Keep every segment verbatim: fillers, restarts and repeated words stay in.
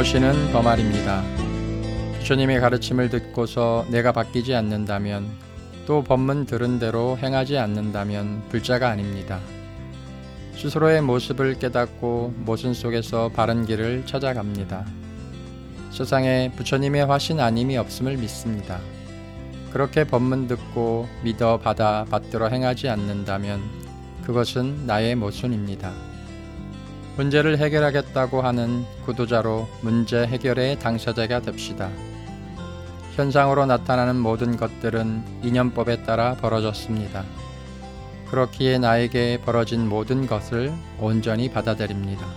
모시는 범알입니다. 부처님의 가르침을 듣고서 내가 바뀌지 않는다면, 또 법문 들은 대로 행하지 않는다면 불자가 아닙니다. 스스로의 모습을 깨닫고 모순 속에서 바른 길을 찾아갑니다. 세상에 부처님의 화신 아님이 없음을 믿습니다. 그렇게 법문 듣고 믿어 받아 받들어 행하지 않는다면 그것은 나의 모순입니다. 문제를 해결하겠다고 하는 구도자로 문제 해결의 당사자가 됩시다. 현상으로 나타나는 모든 것들은 인연법에 따라 벌어졌습니다. 그렇기에 나에게 벌어진 모든 것을 온전히 받아들입니다.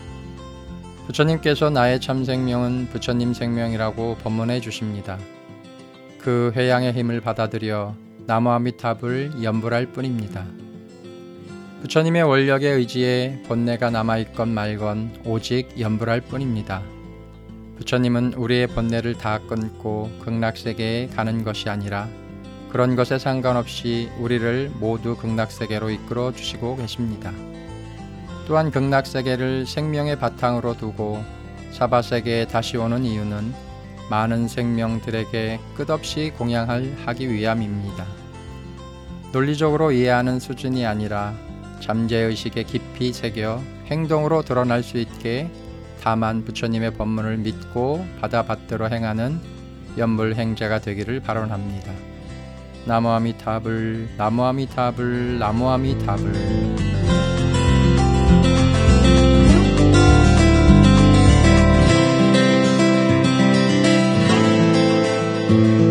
부처님께서 나의 참 생명은 부처님 생명이라고 법문해 주십니다. 그 회양의 힘을 받아들여 나무아미타불 연불할 뿐입니다. 부처님의 원력에 의지해 본내가 남아있건 말건 오직 연불할 뿐입니다. 부처님은 우리의 본내를 다 끊고 극락세계에 가는 것이 아니라 그런 것에 상관없이 우리를 모두 극락세계로 이끌어 주시고 계십니다. 또한 극락세계를 생명의 바탕으로 두고 사바세계에 다시 오는 이유는 많은 생명들에게 끝없이 공양을 하기 위함입니다. 논리적으로 이해하는 수준이 아니라 잠재의식에 깊이 새겨 행동으로 드러날 수 있게 다만 부처님의 법문을 믿고 받아 받들어 행하는 연불행자가 되기를 발언합니다. 나무아미타불, 나무아미타불, 나무아미타불.